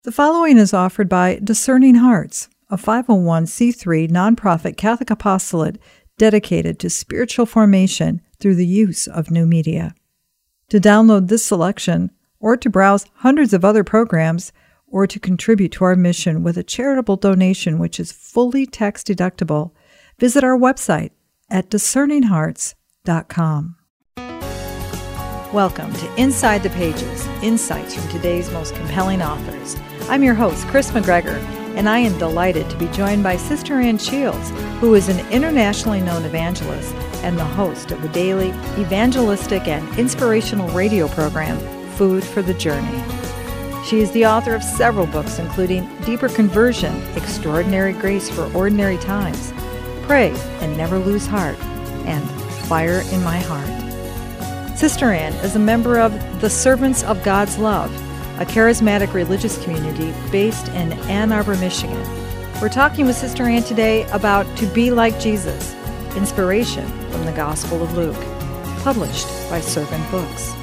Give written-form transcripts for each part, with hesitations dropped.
The following is offered by Discerning Hearts, a 501c3 nonprofit Catholic apostolate dedicated to spiritual formation through the use of new media. To download this selection, or to browse hundreds of other programs, or to contribute to our mission with a charitable donation which is fully tax-deductible, visit our website at discerninghearts.com. Welcome to Inside the Pages, insights from today's most compelling authors. I'm your host, Chris McGregor, and I am delighted to be joined by Sister Ann Shields, who is an internationally known evangelist and the host of the daily evangelistic and inspirational radio program, Food for the Journey. She is the author of several books, including Deeper Conversion, Extraordinary Grace for Ordinary Times, Pray and Never Lose Heart, and Fire in My Heart. Sister Ann is a member of the Servants of God's Love, a charismatic religious community based in Ann Arbor, Michigan. We're talking with Sister Ann today about To Be Like Jesus, inspiration from the Gospel of Luke, published by Servant Books.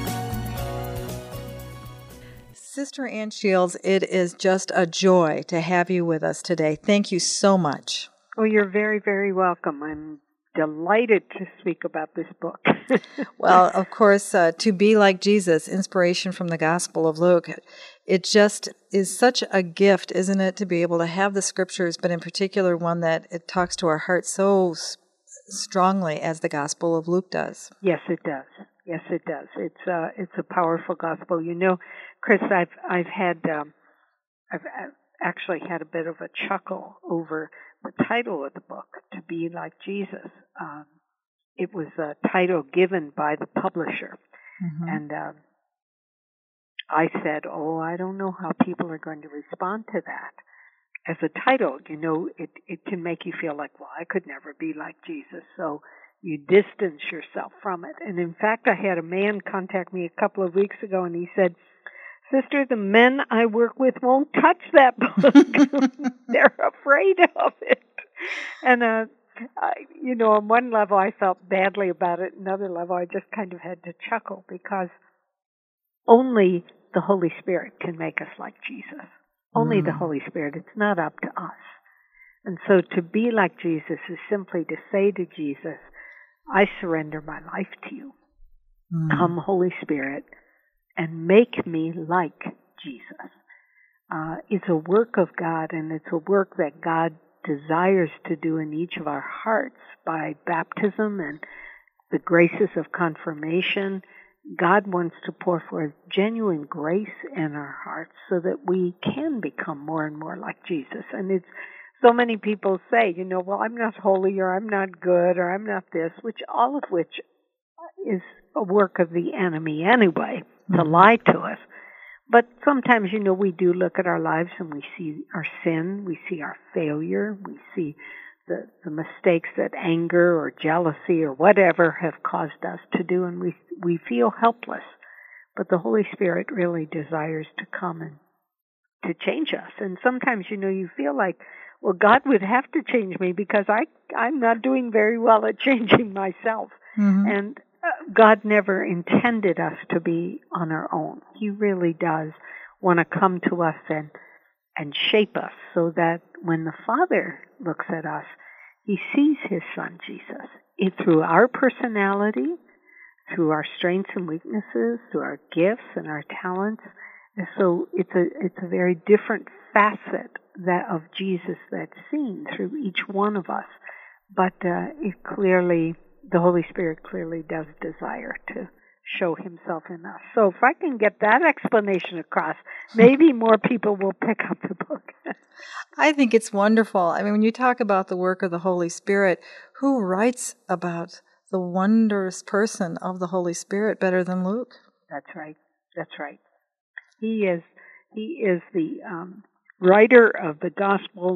Sister Ann Shields, it is just a joy to have you with us today. Thank you so much. Oh, you're very, very welcome. I'm delighted to speak about this book. Well, of course, To Be Like Jesus, inspiration from the Gospel of Luke. It just is such a gift, isn't it, to be able to have the scriptures, but in particular one that it talks to our hearts so strongly as the Gospel of Luke does. Yes, it does. Yes, it does. It's a powerful gospel. You know, Chris, I've actually had a bit of a chuckle over the title of the book, To Be Like Jesus. It was a title given by the publisher. Mm-hmm. And I said, I don't know how people are going to respond to that. As a title, you know, it can make you feel like, I could never be like Jesus. So you distance yourself from it. And in fact, I had a man contact me a couple of weeks ago, and he said, Sister, the men I work with won't touch that book. They're afraid of it. And, on one level I felt badly about it. Another level I just kind of had to chuckle because only the Holy Spirit can make us like Jesus. Only the Holy Spirit. It's not up to us. And so to be like Jesus is simply to say to Jesus, I surrender my life to you. Come, Holy Spirit, and make me like Jesus. It's a work of God, and it's a work that God desires to do in each of our hearts by baptism and the graces of confirmation. God wants to pour forth genuine grace in our hearts so that we can become more and more like Jesus. And it's so many people say, I'm not holy, or I'm not good, or I'm not this, all of which is a work of the enemy anyway, to lie to us. But sometimes, we do look at our lives and we see our sin, we see our failure, we see the mistakes that anger or jealousy or whatever have caused us to do, and we feel helpless. But the Holy Spirit really desires to come and to change us. And sometimes, you feel like, God would have to change me because I'm not doing very well at changing myself. Mm-hmm. And God never intended us to be on our own. He really does want to come to us and shape us so that when the Father looks at us, He sees His Son, Jesus. Through our personality, through our strengths and weaknesses, through our gifts and our talents. And so it's a very different facet of Jesus that's seen through each one of us. But the Holy Spirit clearly does desire to show Himself in us. So if I can get that explanation across, maybe more people will pick up the book. I think it's wonderful. I mean, when you talk about the work of the Holy Spirit, who writes about the wondrous person of the Holy Spirit better than Luke? That's right. That's right. He is the writer of the gospel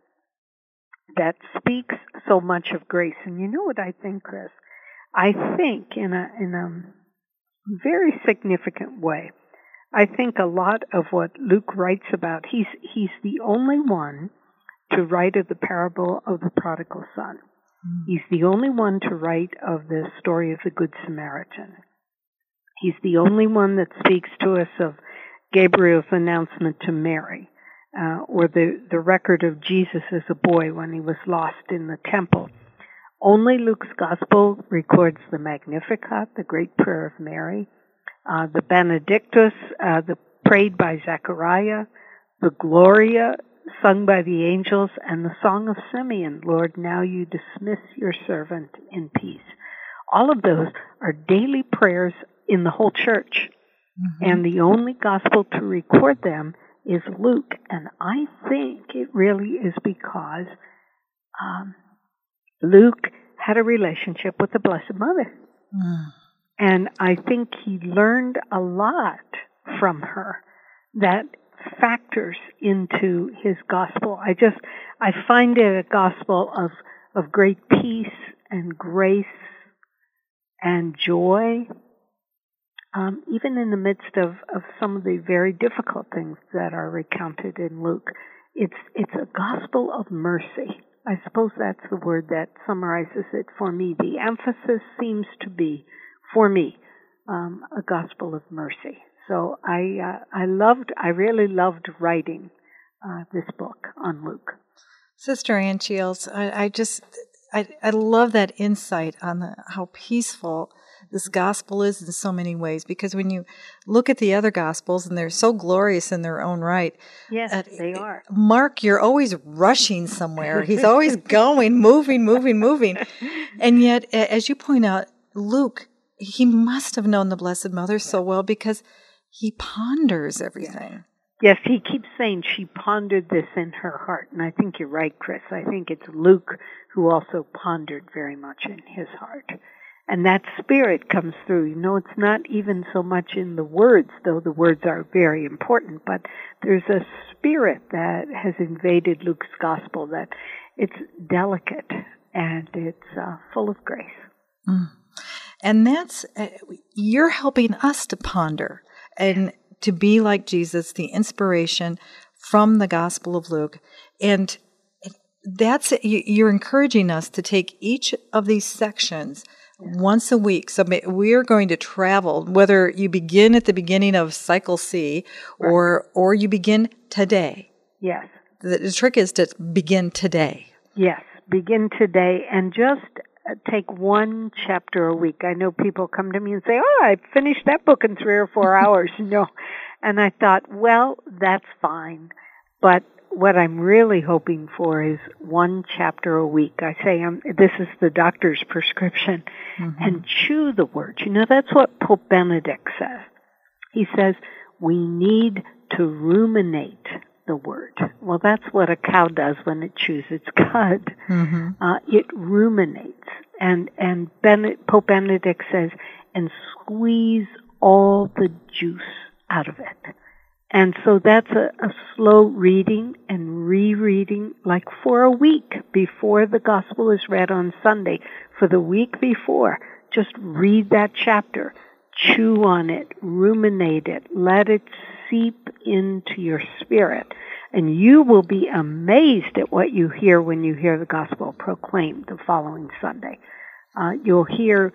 that speaks so much of grace. And you know what I think, Chris? I think in a very significant way, I think a lot of what Luke writes about, he's the only one to write of the parable of the prodigal son. He's the only one to write of the story of the Good Samaritan. He's the only one that speaks to us of Gabriel's announcement to Mary. or the record of Jesus as a boy when he was lost in the temple. Only Luke's Gospel records the Magnificat, the great prayer of Mary, the Benedictus, the prayed by Zechariah, the Gloria, sung by the angels, and the Song of Simeon, Lord, now you dismiss your servant in peace. All of those are daily prayers in the whole church, and the only Gospel to record them is Luke, and I think it really is because Luke had a relationship with the Blessed Mother. And I think he learned a lot from her that factors into his gospel. I find it a gospel of great peace and grace and joy, even in the midst of some of the very difficult things that are recounted in Luke. It's a gospel of mercy. I suppose that's the word that summarizes it for me. The emphasis seems to be, for me, a gospel of mercy. So I really loved writing this book on Luke. Sister Ann Shields, I love that insight on how peaceful this gospel is in so many ways, because when you look at the other gospels, and they're so glorious in their own right. Yes, they are. Mark, you're always rushing somewhere. He's always going, moving. And yet, as you point out, Luke, he must have known the Blessed Mother so well because he ponders everything. Yes, he keeps saying she pondered this in her heart. And I think you're right, Chris. I think it's Luke who also pondered very much in his heart. And that spirit comes through. You know, it's not even so much in the words, though the words are very important, but there's a spirit that has invaded Luke's gospel that it's delicate and it's full of grace. And that's, you're helping us to ponder and to be like Jesus, the inspiration from the Gospel of Luke. And that's, you're encouraging us to take each of these sections once a week. So we're going to travel, whether you begin at the beginning of Cycle C or you begin today. Yes. The trick is to begin today. Yes, begin today and just take one chapter a week. I know people come to me and say, oh, I finished that book in 3 or 4 hours. And I thought, well, that's fine. But what I'm really hoping for is one chapter a week. I say this is the doctor's prescription. And chew the word. You know, that's what Pope Benedict says. He says, we need to ruminate the word. Well, that's what a cow does when it chews its cud. It ruminates. And Pope Benedict says, and squeeze all the juice out of it. And so that's a slow reading and rereading, like for a week before the gospel is read on Sunday. For the week before, just read that chapter, chew on it, ruminate it, let it seep into your spirit. And you will be amazed at what you hear when you hear the gospel proclaimed the following Sunday. You'll hear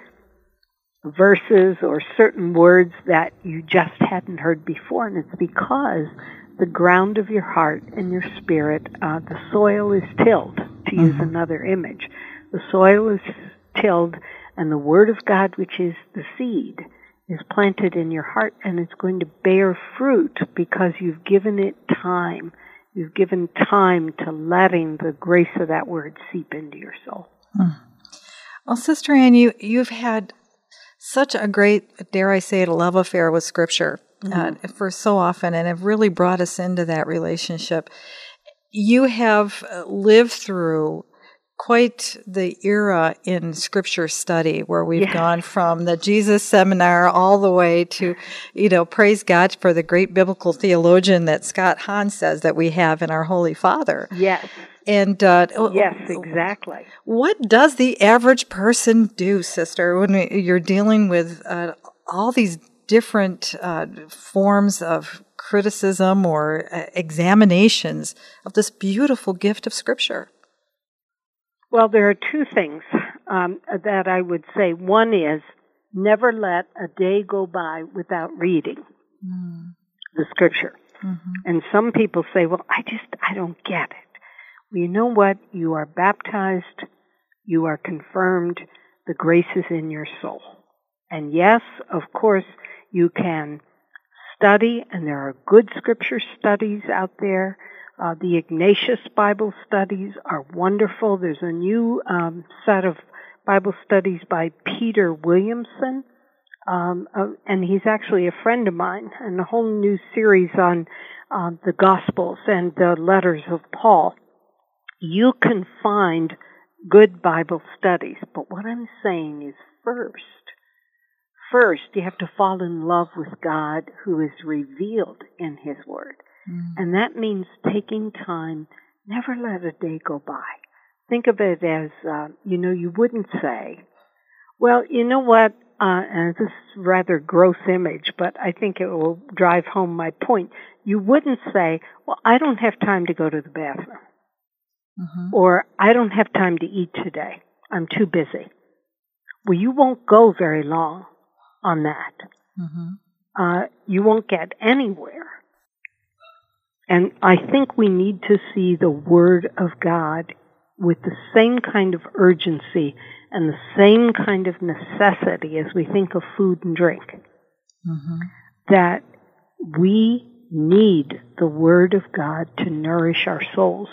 verses or certain words that you just hadn't heard before, and it's because the ground of your heart and your spirit, the soil is tilled, to use another image. The soil is tilled, and the Word of God, which is the seed, is planted in your heart, and it's going to bear fruit because you've given it time. You've given time to letting the grace of that Word seep into your soul. Well, Sister Ann, you've had such a great, dare I say it, a love affair with Scripture for so often, and have really brought us into that relationship. You have lived through quite the era in Scripture study where we've gone from the Jesus Seminar all the way to, praise God for the great biblical theologian that Scott Hahn says that we have in our Holy Father. Yes. And yes, exactly. What does the average person do, sister, when you're dealing with all these different forms of criticism or examinations of this beautiful gift of Scripture? Well, there are two things that I would say. One is never let a day go by without reading the Scripture. Mm-hmm. And some people say, well, I don't get it. Well, you know what? You are baptized. You are confirmed. The grace is in your soul. And yes, of course, you can study, and there are good scripture studies out there. The Ignatius Bible studies are wonderful. There's a new set of Bible studies by Peter Williamson, and he's actually a friend of mine, and a whole new series on the Gospels and the letters of Paul. You can find good Bible studies, but what I'm saying is first you have to fall in love with God who is revealed in His Word. And that means taking time, never let a day go by. Think of it as, you wouldn't say, well, you know what, and this is a rather gross image, but I think it will drive home my point. You wouldn't say, well, I don't have time to go to the bathroom. Mm-hmm. Or I don't have time to eat today. I'm too busy. Well, you won't go very long on that. Mm-hmm. You won't get anywhere. And I think we need to see the Word of God with the same kind of urgency and the same kind of necessity as we think of food and drink. Mm-hmm. That we need the Word of God to nourish our souls.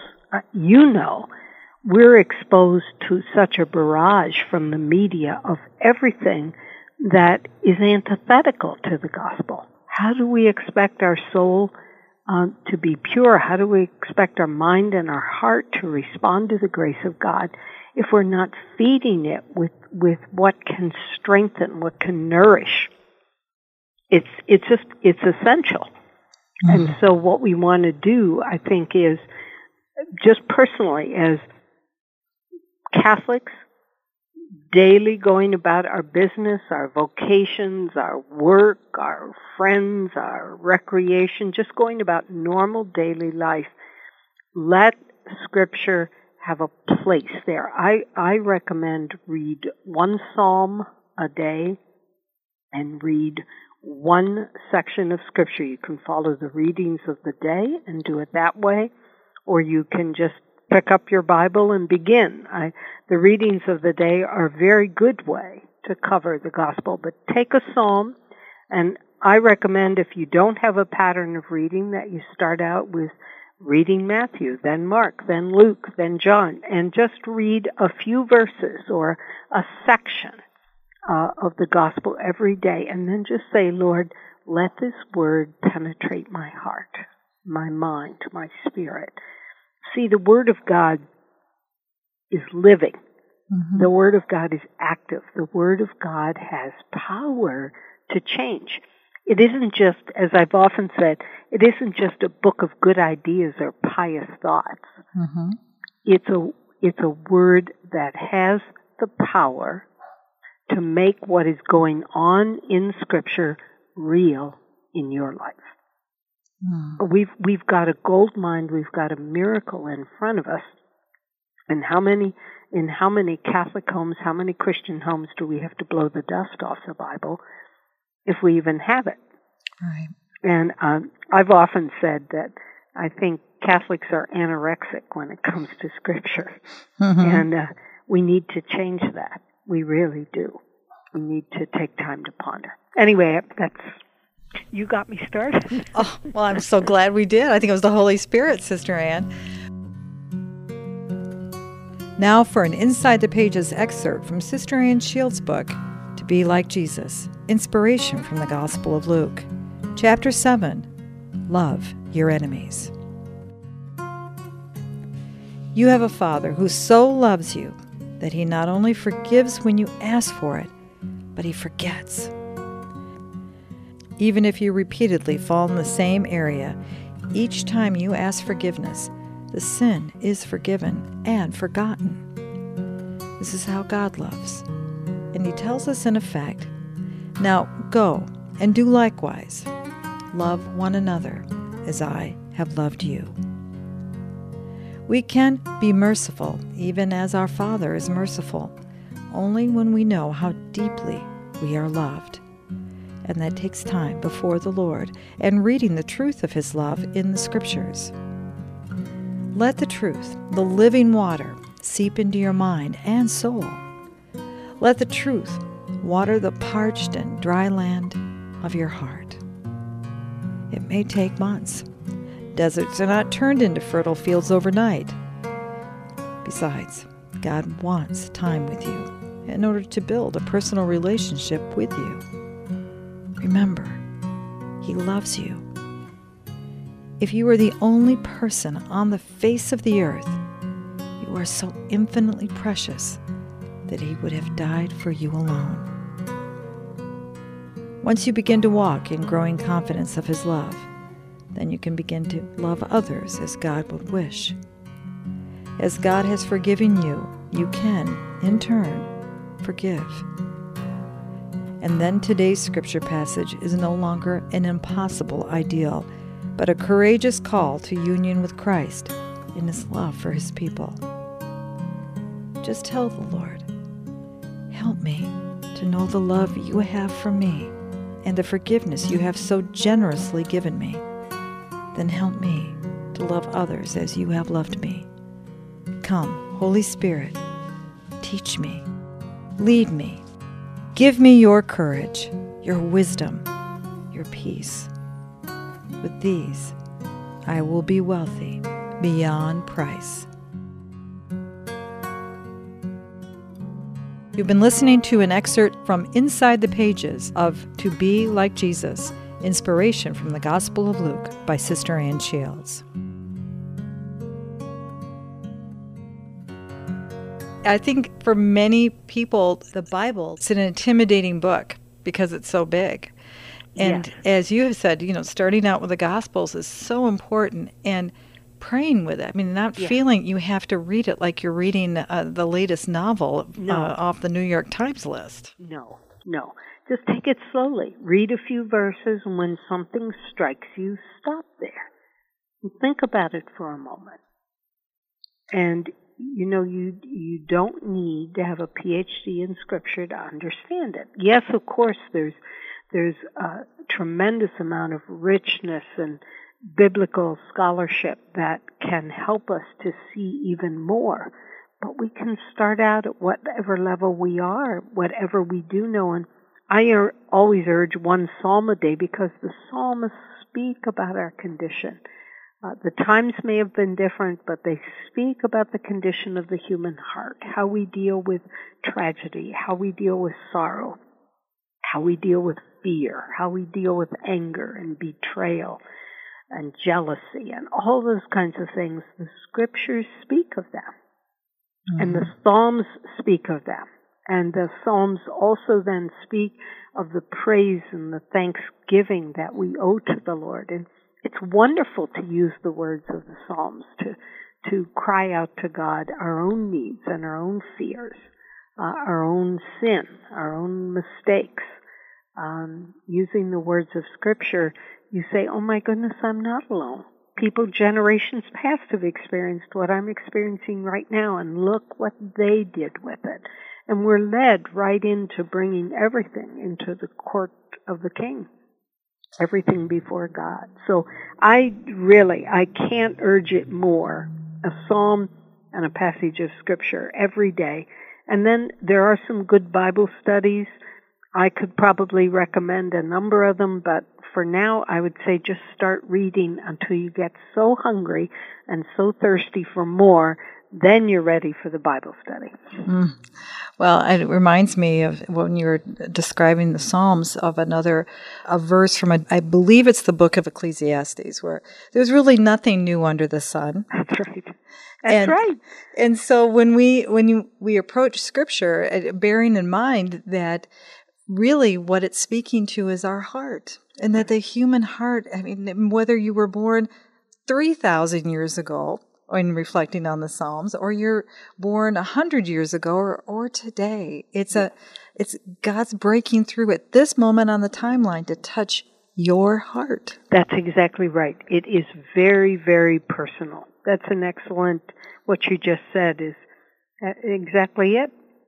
We're exposed to such a barrage from the media of everything that is antithetical to the gospel. How do we expect our soul to be pure? How do we expect our mind and our heart to respond to the grace of God if we're not feeding it with what can strengthen, what can nourish? It's essential. Mm-hmm. And so what we want to do, I think, is just personally as Catholics, daily going about our business, our vocations, our work, our friends, our recreation, just going about normal daily life. Let Scripture have a place there. I recommend read one psalm a day and read one section of Scripture. You can follow the readings of the day and do it that way, or you can just pick up your Bible and begin. The readings of the day are a very good way to cover the gospel. But take a psalm, and I recommend, if you don't have a pattern of reading, that you start out with reading Matthew, then Mark, then Luke, then John, and just read a few verses or a section of the gospel every day, and then just say, Lord, let this word penetrate my heart, my mind, my spirit. See, the Word of God is living. Mm-hmm. The Word of God is active. The Word of God has power to change. It isn't just, as I've often said, it isn't just a book of good ideas or pious thoughts. Mm-hmm. It's a word that has the power to make what is going on in Scripture real in your life. We've got a gold mine, we've got a miracle in front of us. And in how many Catholic homes, how many Christian homes do we have to blow the dust off the Bible, if we even have it? Right. And I've often said that I think Catholics are anorexic when it comes to Scripture. Mm-hmm. And we need to change that. We really do. We need to take time to ponder. Anyway, you got me started. Oh, well, I'm so glad we did. I think it was the Holy Spirit, Sister Ann. Now for an Inside the Pages excerpt from Sister Ann Shields' book, To Be Like Jesus, Inspiration from the Gospel of Luke. Chapter 7, Love Your Enemies. You have a Father who so loves you that He not only forgives when you ask for it, but He forgets. Even if you repeatedly fall in the same area, each time you ask forgiveness, the sin is forgiven and forgotten. This is how God loves. And He tells us in effect, now go and do likewise. Love one another as I have loved you. We can be merciful even as our Father is merciful, only when we know how deeply we are loved. and that takes time before the Lord and reading the truth of His love in the Scriptures. Let the truth, the living water, seep into your mind and soul. Let the truth water the parched and dry land of your heart. It may take months. Deserts are not turned into fertile fields overnight. Besides, God wants time with you in order to build a personal relationship with you. Remember, He loves you. If you are the only person on the face of the earth, you are so infinitely precious that He would have died for you alone. Once you begin to walk in growing confidence of His love, then you can begin to love others as God would wish. As God has forgiven you, you can, in turn, forgive. And then today's scripture passage is no longer an impossible ideal, but a courageous call to union with Christ in His love for His people. Just tell the Lord, help me to know the love you have for me and the forgiveness you have so generously given me. Then help me to love others as you have loved me. Come, Holy Spirit, teach me, lead me, give me your courage, your wisdom, your peace. With these, I will be wealthy beyond price. You've been listening to an excerpt from Inside the Pages of To Be Like Jesus, Inspiration from the Gospel of Luke by Sister Ann Shields. I think for many people, the Bible is an intimidating book because it's so big. And Yes. as you have said, starting out with the Gospels is so important, and praying with it. I mean, not feeling you have to read it like you're reading the latest novel off the New York Times list. No. Just take it slowly. Read a few verses, and when something strikes you, stop there. And think about it for a moment. And, you don't need to have a PhD in Scripture to understand it. Yes, of course, there's a tremendous amount of richness and biblical scholarship that can help us to see even more. But we can start out at whatever level we are, whatever we do know. And I always urge one psalm a day because the psalms speak about our condition. The times may have been different, but they speak about the condition of the human heart, how we deal with tragedy, how we deal with sorrow, how we deal with fear, how we deal with anger and betrayal and jealousy and all those kinds of things. The Scriptures speak of them. Mm-hmm. And the Psalms speak of them. And the Psalms also then speak of the praise and the thanksgiving that we owe to the Lord. And it's wonderful to use the words of the Psalms to cry out to God our own needs and our own fears, our own sin, our own mistakes. Using the words of Scripture, you say, oh my goodness, I'm not alone. People generations past have experienced what I'm experiencing right now, and look what they did with it. And we're led right into bringing everything into the court of the King, everything before God. So I can't urge it more, a psalm and a passage of Scripture every day. And then there are some good Bible studies. I could probably recommend a number of them, but for now I would say just start reading until you get so hungry and so thirsty for more, then you're ready for the Bible study. Well, it reminds me of when you were describing the Psalms of a verse from, I believe it's the book of Ecclesiastes, where there's really nothing new under the sun. That's right. That's right. And so when we approach Scripture, bearing in mind that really what it's speaking to is our heart, and that the human heart, I mean, whether you were born 3,000 years ago, in reflecting on the Psalms, or you're born 100 years ago, or today, it's God's breaking through at this moment on the timeline to touch your heart. That's exactly right. It is very, very personal. That's an excellent, what you just said is exactly it.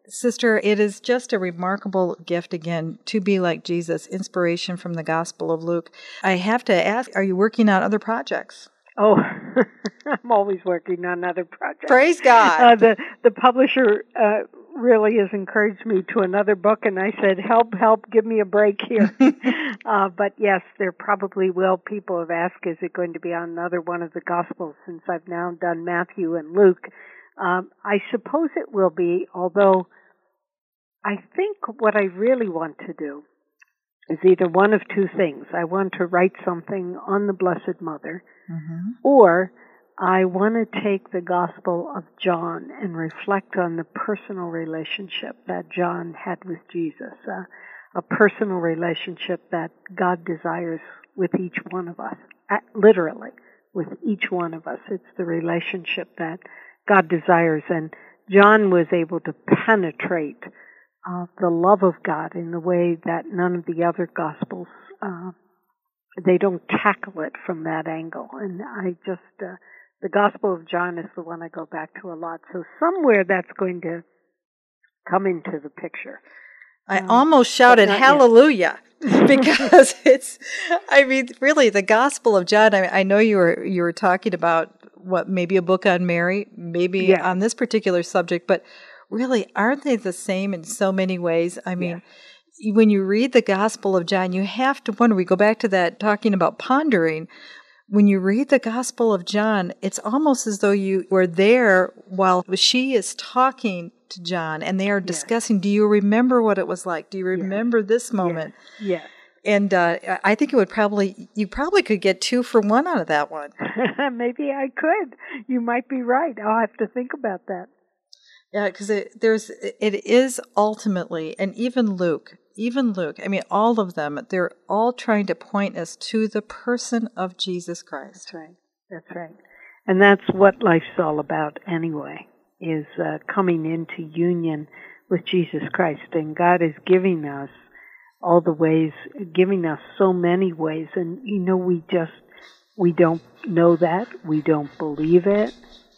Sister, it is just a remarkable gift, again, to be like Jesus, inspiration from the Gospel of Luke. I have to ask, are you working on other projects? Oh, I'm always working on other projects. Praise God. The publisher really has encouraged me to another book, and I said, help, give me a break here. But yes, there probably will. People have asked, is it going to be on another one of the Gospels, since I've now done Matthew and Luke. I suppose it will be, although I think what I really want to do is either one of two things. I want to write something on the Blessed Mother, or I want to take the Gospel of John and reflect on the personal relationship that John had with Jesus, a personal relationship that God desires with each one of us, literally, with each one of us. It's the relationship that God desires, and John was able to penetrate the love of God in the way that none of the other Gospels, they don't tackle it from that angle. And I just, the Gospel of John is the one I go back to a lot. So somewhere that's going to come into the picture. I almost shouted hallelujah because it's, I mean, really the Gospel of John. I know you were talking about maybe a book on Mary, maybe on this particular subject, but really, aren't they the same in so many ways? I mean, when you read the Gospel of John, you have to wonder, we go back to that talking about pondering. When you read the Gospel of John, it's almost as though you were there while she is talking to John and they are discussing, do you remember what it was like? Do you remember this moment? Yes. And I think you probably could get 2 for 1 out of that one. Maybe I could. You might be right. I'll have to think about that. Yeah, because it is ultimately, and even Luke, I mean, all of them, they're all trying to point us to the person of Jesus Christ. That's right. And that's what life's all about anyway, is coming into union with Jesus Christ. And God is giving us all the ways, giving us so many ways. And, we don't know that. We don't believe it.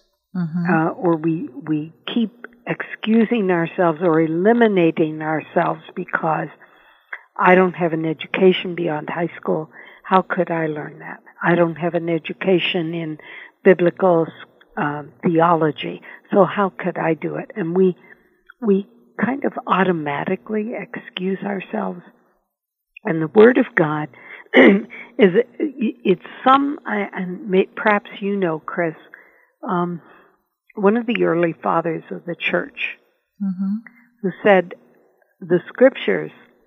Or we keep excusing ourselves or eliminating ourselves because I don't have an education beyond high school. How could I learn that? I don't have an education in biblical theology, so how could I do it? And we kind of automatically excuse ourselves. And the Word of God it's perhaps Chris, one of the early fathers of the church, who said the Scriptures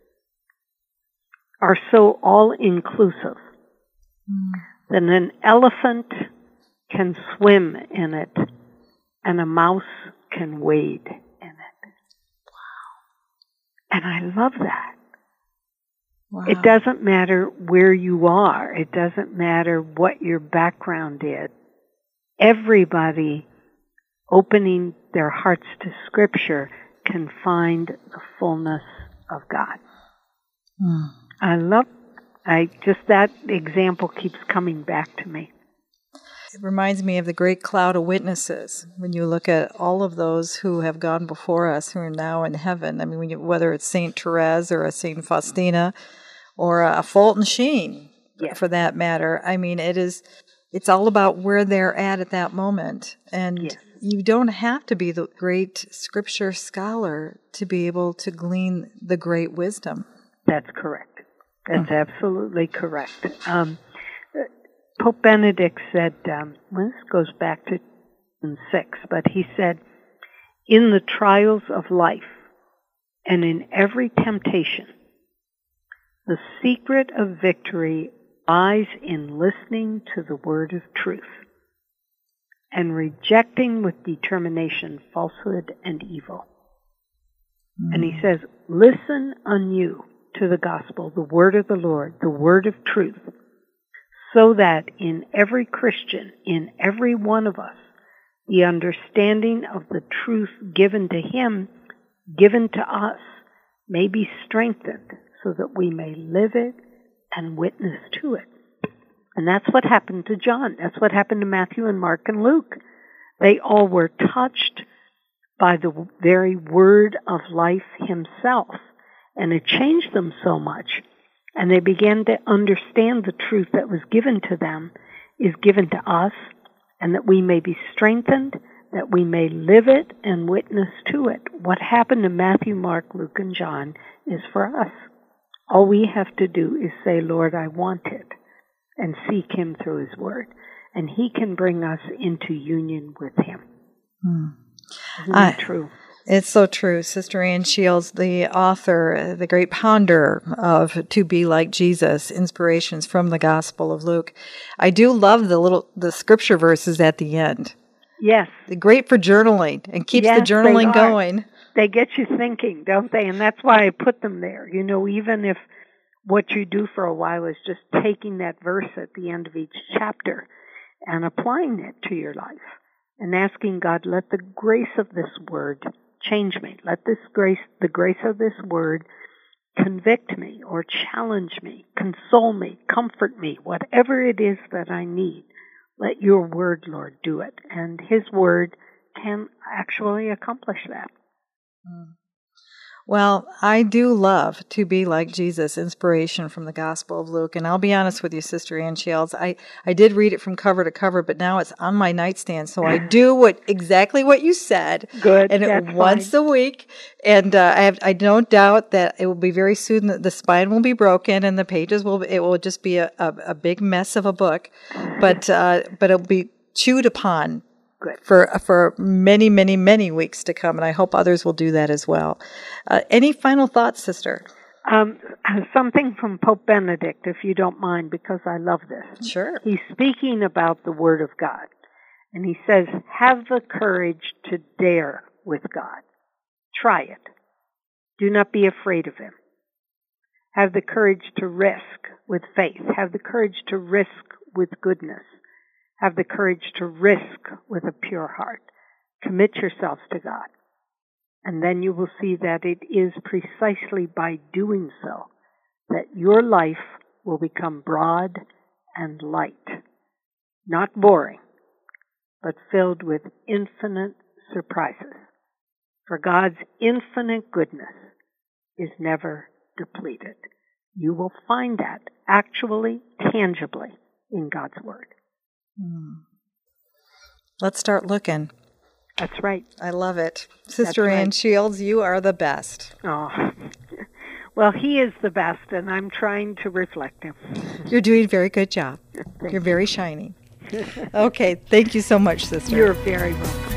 are so all-inclusive that an elephant can swim in it and a mouse can wade in it. Wow. And I love that. Wow. It doesn't matter where you are. It doesn't matter what your background is. Everybody opening their hearts to Scripture can find the fullness of God. That example keeps coming back to me. It reminds me of the great cloud of witnesses. When you look at all of those who have gone before us, who are now in heaven, I mean, whether it's St. Therese or a St. Faustina or a Fulton Sheen, for that matter, I mean, it's all about where they're at that moment. And you don't have to be the great Scripture scholar to be able to glean the great wisdom. That's correct. That's absolutely correct. Pope Benedict said, this goes back to 2006, but he said, in the trials of life and in every temptation, the secret of victory lies in listening to the word of truth and rejecting with determination falsehood and evil. And he says, listen anew to the gospel, the word of the Lord, the word of truth, so that in every Christian, in every one of us, the understanding of the truth given to him, given to us, may be strengthened so that we may live it and witness to it. And that's what happened to John. That's what happened to Matthew and Mark and Luke. They all were touched by the very word of life himself. And it changed them so much. And they began to understand the truth that was given to them is given to us, and that we may be strengthened, that we may live it and witness to it. What happened to Matthew, Mark, Luke, and John is for us. All we have to do is say, Lord, I want it, and seek him through his word. And he can bring us into union with him. Isn't that true? It's so true. Sister Ann Shields, the author, the great ponderer of To Be Like Jesus, Inspirations from the Gospel of Luke. I do love the scripture verses at the end. Yes. They're great for journaling and keeps the journaling going. They get you thinking, don't they? And that's why I put them there. You know, even if what you do for a while is just taking that verse at the end of each chapter and applying it to your life and asking God, let the grace of this word change me. Let the grace of this word convict me or challenge me, console me, comfort me, whatever it is that I need. Let your word, Lord, do it. And his word can actually accomplish that. Well, I do love To Be Like Jesus, Inspiration from the Gospel of Luke. And I'll be honest with you, Sister Ann Shields, I did read it from cover to cover, but now it's on my nightstand. So I do exactly what you said. Good. And once a week. And I don't doubt that it will be very soon that the spine will be broken and the pages it will just be a big mess of a book. But it'll be chewed upon for many, many, many weeks to come, and I hope others will do that as well. Any final thoughts, Sister? Something from Pope Benedict, if you don't mind, because I love this. Sure. He's speaking about the Word of God, and he says, have the courage to dare with God. Try it. Do not be afraid of him. Have the courage to risk with faith. Have the courage to risk with goodness. Have the courage to risk with a pure heart. Commit yourselves to God. And then you will see that it is precisely by doing so that your life will become broad and light. Not boring, but filled with infinite surprises. For God's infinite goodness is never depleted. You will find that actually, tangibly in God's Word. Let's start looking. That's right. I love it. Sister Ann Shields, you are the best. Oh, well, he is the best, and I'm trying to reflect him. You're doing a very good job. You're very shiny. Okay, thank you so much, Sister. You're very welcome.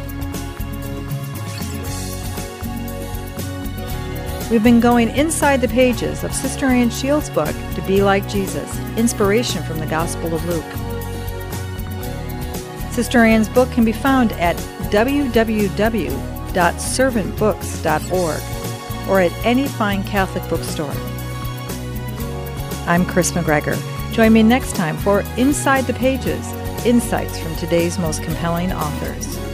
We've been going inside the pages of Sister Ann Shields' book, To Be Like Jesus, Inspiration from the Gospel of Luke. Sister Ann's book can be found at www.servantbooks.org or at any fine Catholic bookstore. I'm Chris McGregor. Join me next time for Inside the Pages, insights from today's most compelling authors.